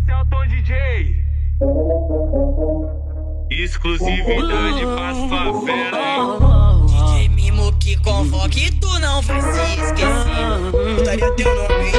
Esse é o Tom DJ. Exclusividade pras favela. DJ Mimo que convoque e tu não vai se esquecer. Botaria teu nome.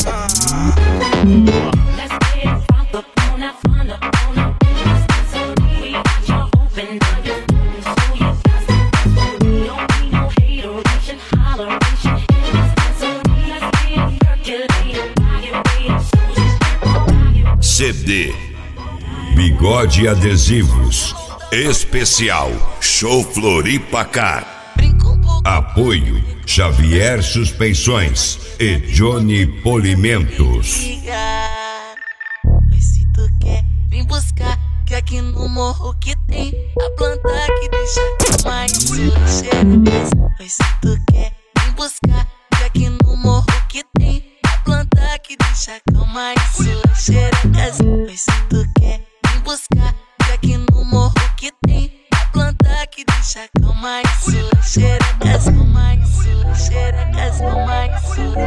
CD Bigode Adesivos Especial Show Floripa Car. Apoio Xavier Suspensões e Johnny Polimentos. Mas se tu quer, vem buscar, que aqui no morro que tem a planta que deixa mais cheirosa. Mas se tu quer, vem buscar, que aqui no morro que tem a planta que deixa calma e sua cheirosa. Mas se tu quer, vem buscar, que aqui no morro que tem a planta que deixa calma e sua cheirosa. Calma e sua cheirosa, calma e sua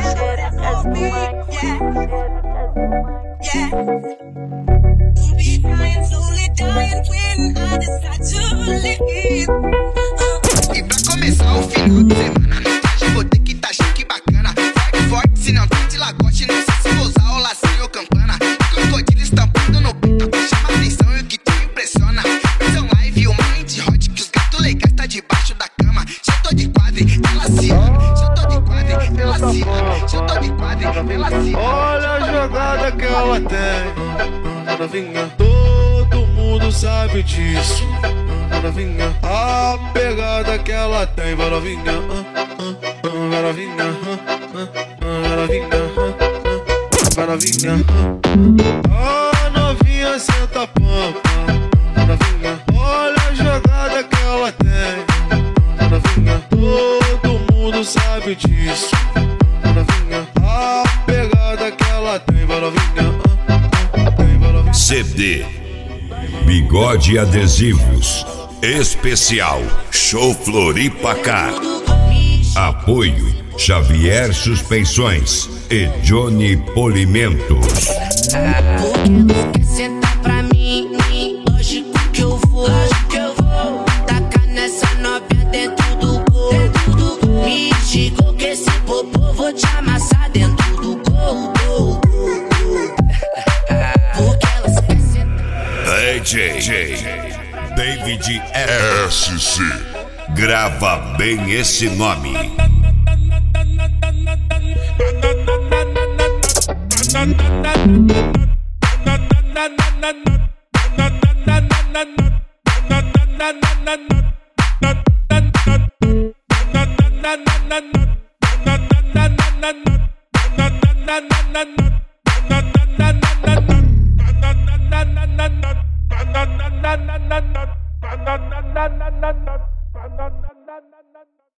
Don't be crying, slowly dying when I decide to leave. E pra começar o final de semana, no traje vou ter que tá chique bacana. Forte, forte, se não tem de lagote, não sei se vou usar o lacinho ou campana. Crocodilo estampado no peito, pra chamar atenção e o que te impressiona. Versão live, uma mente hot, que os gatos legais tá debaixo da cama. Se eu tô de quadre, ela se ama. Se eu tô de quadre, ela se ama. Se eu tô de quadre, ela se ama. Olha a jogada que ela tem, novinha, todo mundo sabe disso. Novinha, a pegada que ela tem, vai novinha, vai novinha, vai novinha, vai novinha. A novinha senta a pampa, novinha, olha a jogada que ela tem, novinha, todo mundo sabe disso. Novinha, a pegada que ela tem, vai novinha, vai novinha. CD Bigode Adesivos Especial Show Floripa Car. Apoio Xavier Suspensões e Johnny Polimentos. Porque ela quer sentar pra mim, lógico que eu vou tacar nessa novinha dentro do gol. Me digo que esse popô vou te amassar dentro do gol. Porque ela quer sentar. DJ David SC. Grava bem esse nome.